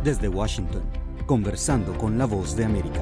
Desde Washington, conversando con la Voz de América.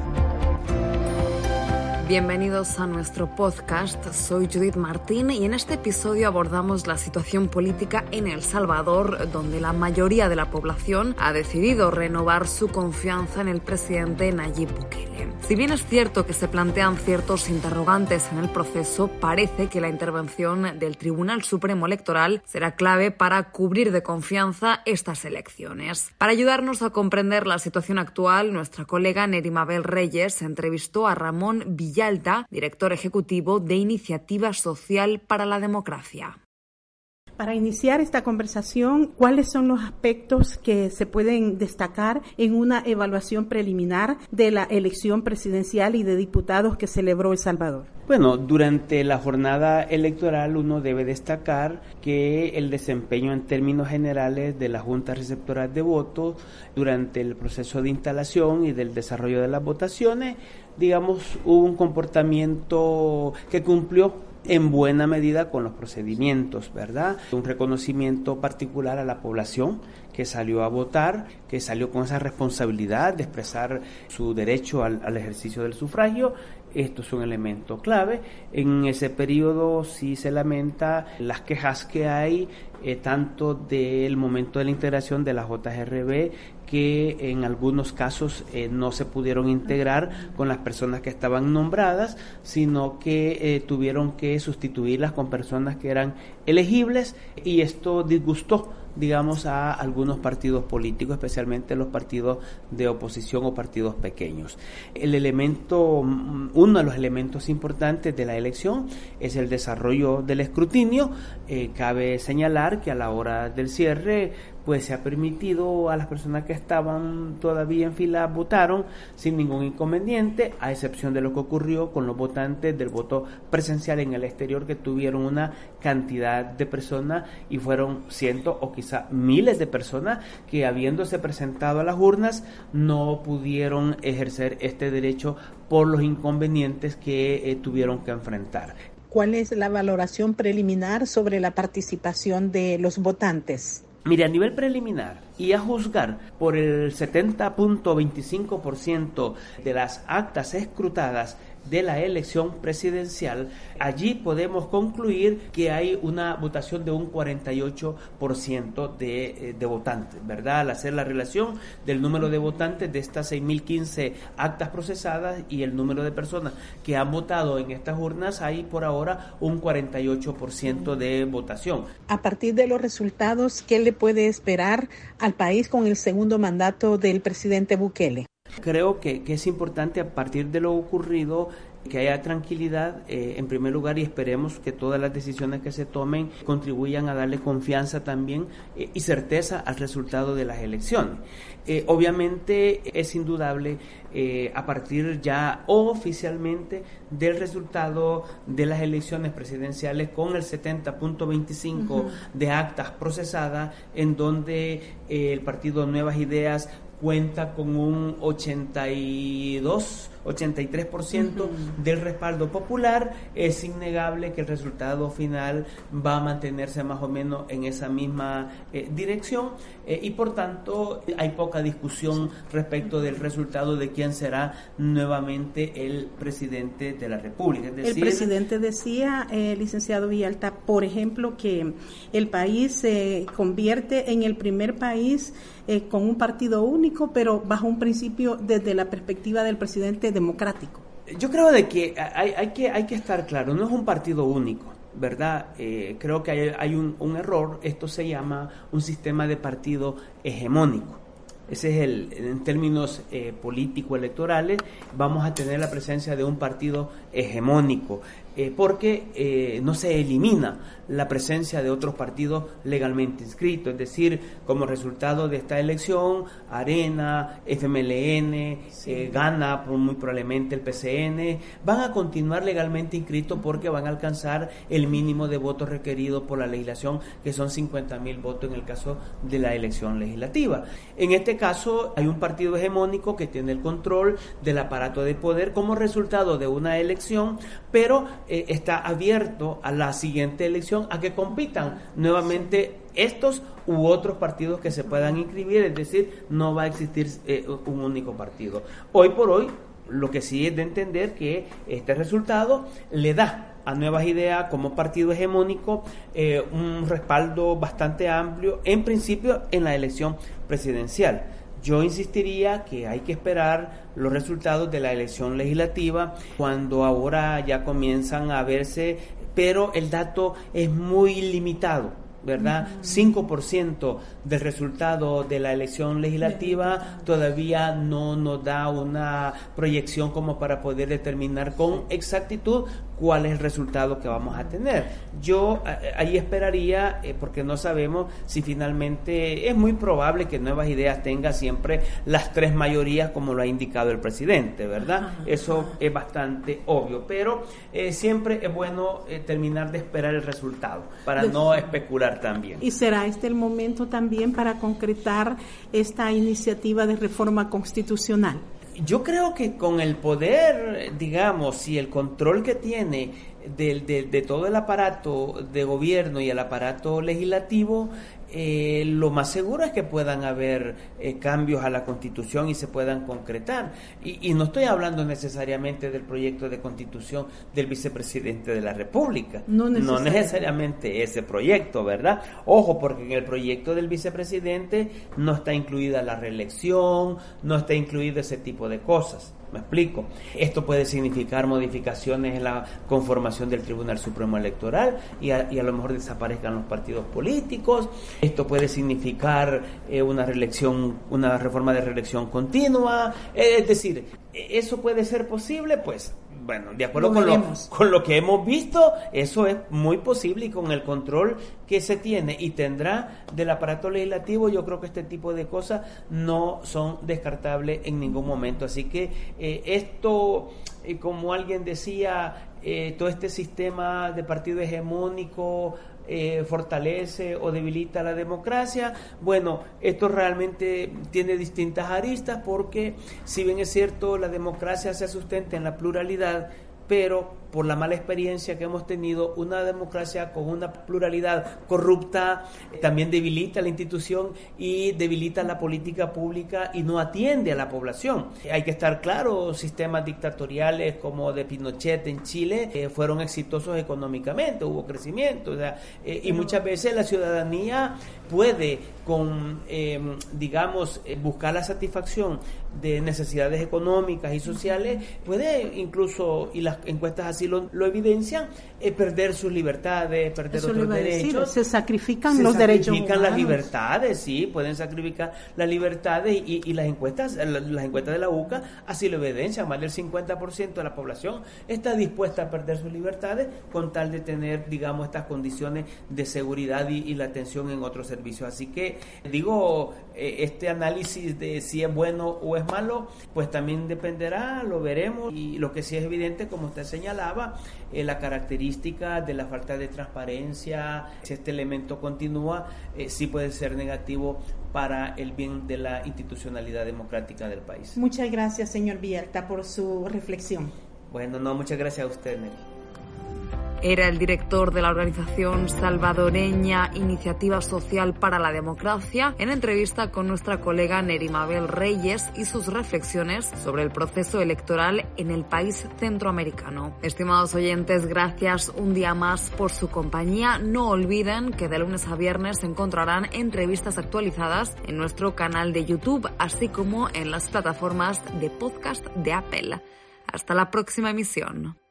Bienvenidos a nuestro podcast, soy Judith Martín y en este episodio abordamos la situación política en El Salvador, donde la mayoría de la población ha decidido renovar su confianza en el presidente Nayib Bukele. Si bien es cierto que se plantean ciertos interrogantes en el proceso, parece que la intervención del Tribunal Supremo Electoral será clave para cubrir de confianza estas elecciones. Para ayudarnos a comprender la situación actual, nuestra colega Nerimabel Reyes entrevistó a Ramón Villalta, director ejecutivo de Iniciativa Social para la Democracia. Para iniciar esta conversación, ¿cuáles son los aspectos que se pueden destacar en una evaluación preliminar de la elección presidencial y de diputados que celebró El Salvador? Bueno, durante la jornada electoral uno debe destacar que el desempeño en términos generales de la Junta Receptora de Votos durante el proceso de instalación y del desarrollo de las votaciones, digamos, hubo un comportamiento que cumplió en buena medida con los procedimientos, ¿verdad? Un reconocimiento particular a la población que salió a votar, que salió con esa responsabilidad de expresar su derecho al ejercicio del sufragio. Esto es un elemento clave. En ese periodo sí se lamenta las quejas que hay, tanto del momento de la integración de la JRB, que en algunos casos no se pudieron integrar con las personas que estaban nombradas, sino que tuvieron que sustituirlas con personas que eran elegibles, y esto disgustó, digamos, a algunos partidos políticos, especialmente los partidos de oposición o partidos pequeños. Uno de los elementos importantes de la elección es el desarrollo del escrutinio. Cabe señalar que a la hora del cierre, pues se ha permitido a las personas que estaban todavía en fila votaron sin ningún inconveniente, a excepción de lo que ocurrió con los votantes del voto presencial en el exterior, que tuvieron una cantidad de personas, y fueron cientos o quizá miles de personas que, habiéndose presentado a las urnas, no pudieron ejercer este derecho por los inconvenientes que tuvieron que enfrentar. ¿Cuál es la valoración preliminar sobre la participación de los votantes? Mire, a nivel preliminar y a juzgar por el 70.25% de las actas escrutadas de la elección presidencial, allí podemos concluir que hay una votación de un 48% de votantes, ¿verdad? Al hacer la relación del número de votantes de estas 6.015 actas procesadas y el número de personas que han votado en estas urnas, hay por ahora un 48% de votación. A partir de los resultados, ¿qué le puede esperar al país con el segundo mandato del presidente Bukele? Creo que es importante, a partir de lo ocurrido, que haya tranquilidad en primer lugar, y esperemos que todas las decisiones que se tomen contribuyan a darle confianza también y certeza al resultado de las elecciones. Obviamente es indudable, a partir ya oficialmente del resultado de las elecciones presidenciales, con el 70.25% de actas procesadas, en donde el partido Nuevas Ideas cuenta con un 83% del respaldo popular. Es innegable que el resultado final va a mantenerse más o menos en esa misma dirección, y por tanto hay poca discusión respecto del resultado de quién será nuevamente el presidente de la República. Es decir, el presidente decía, licenciado Villalta, por ejemplo, que el país se convierte en el primer país con un partido único, pero bajo un principio desde la perspectiva del presidente democrático. Yo creo de que hay que estar claro, no es un partido único, ¿verdad? Creo que hay un error. Esto se llama un sistema de partido hegemónico. Ese es en términos político-electorales, vamos a tener la presencia de un partido hegemónico, porque no se elimina la presencia de otros partidos legalmente inscritos. Es decir, como resultado de esta elección, Arena, FMLN, gana muy probablemente el PCN, van a continuar legalmente inscritos porque van a alcanzar el mínimo de votos requerido por la legislación, que son 50.000 votos en el caso de la elección legislativa. En este caso hay un partido hegemónico que tiene el control del aparato de poder como resultado de una elección, pero está abierto a la siguiente elección a que compitan nuevamente estos u otros partidos que se puedan inscribir, es decir, no va a existir un único partido. Hoy por hoy, lo que sí es de entender que este resultado le da a Nuevas Ideas como partido hegemónico un respaldo bastante amplio, en principio en la elección presidencial. Yo insistiría que hay que esperar los resultados de la elección legislativa, cuando ahora ya comienzan a verse, pero el dato es muy limitado, ¿verdad? 5% del resultado de la elección legislativa todavía no nos da una proyección como para poder determinar con exactitud cuál es el resultado que vamos a tener. Yo ahí esperaría, porque no sabemos si finalmente, es muy probable que Nuevas Ideas tenga siempre las 3 mayorías como lo ha indicado el presidente, ¿verdad? Eso es bastante obvio, pero siempre es bueno terminar de esperar el resultado para no especular también. ¿Y será este el momento también para concretar esta iniciativa de reforma constitucional? Yo creo que con el poder, digamos, y el control que tiene de todo el aparato de gobierno y el aparato legislativo, lo más seguro es que puedan haber cambios a la Constitución y se puedan concretar. Y no estoy hablando necesariamente del proyecto de Constitución del vicepresidente de la República. No necesariamente ese proyecto, ¿verdad? Ojo, porque en el proyecto del vicepresidente no está incluida la reelección, no está incluido ese tipo de cosas. ¿Me explico? Esto puede significar modificaciones en la conformación del Tribunal Supremo Electoral y a lo mejor desaparezcan los partidos políticos. Esto puede significar una reforma de reelección continua. Es decir, ¿eso puede ser posible? Pues, bueno, de acuerdo con lo que hemos visto, eso es muy posible, y con el control que se tiene y tendrá del aparato legislativo, yo creo que este tipo de cosas no son descartables en ningún momento. Así que esto, como alguien decía, todo este sistema de partido hegemónico fortalece o debilita la democracia. Bueno, esto realmente tiene distintas aristas, porque si bien es cierto, la democracia se sustenta en la pluralidad, pero por la mala experiencia que hemos tenido, una democracia con una pluralidad corrupta también debilita la institución y debilita la política pública y no atiende a la población. Hay que estar claro, sistemas dictatoriales como de Pinochet en Chile fueron exitosos económicamente, hubo crecimiento, o sea, y muchas veces la ciudadanía puede buscar la satisfacción de necesidades económicas y sociales, puede incluso, y las encuestas así lo evidencian, perder sus libertades, perder otros derechos. Se sacrifican los derechos humanos. Se sacrifican las libertades, sí, pueden sacrificar las libertades, y las encuestas de la UCA así lo evidencian. Más del 50% de la población está dispuesta a perder sus libertades con tal de tener, digamos, estas condiciones de seguridad y la atención en otros servicios. Así que, digo, este análisis de si es bueno o es malo, pues también dependerá, lo veremos, y lo que sí es evidente, como usted señalaba, la característica de la falta de transparencia, si este elemento continúa, sí puede ser negativo para el bien de la institucionalidad democrática del país. Muchas gracias, señor Villalta, por su reflexión. Bueno, muchas gracias a usted, Nelly. Era el director de la organización salvadoreña Iniciativa Social para la Democracia, en entrevista con nuestra colega Nerimabel Reyes y sus reflexiones sobre el proceso electoral en el país centroamericano. Estimados oyentes, gracias un día más por su compañía. No olviden que de lunes a viernes encontrarán entrevistas actualizadas en nuestro canal de YouTube, así como en las plataformas de podcast de Apple. Hasta la próxima emisión.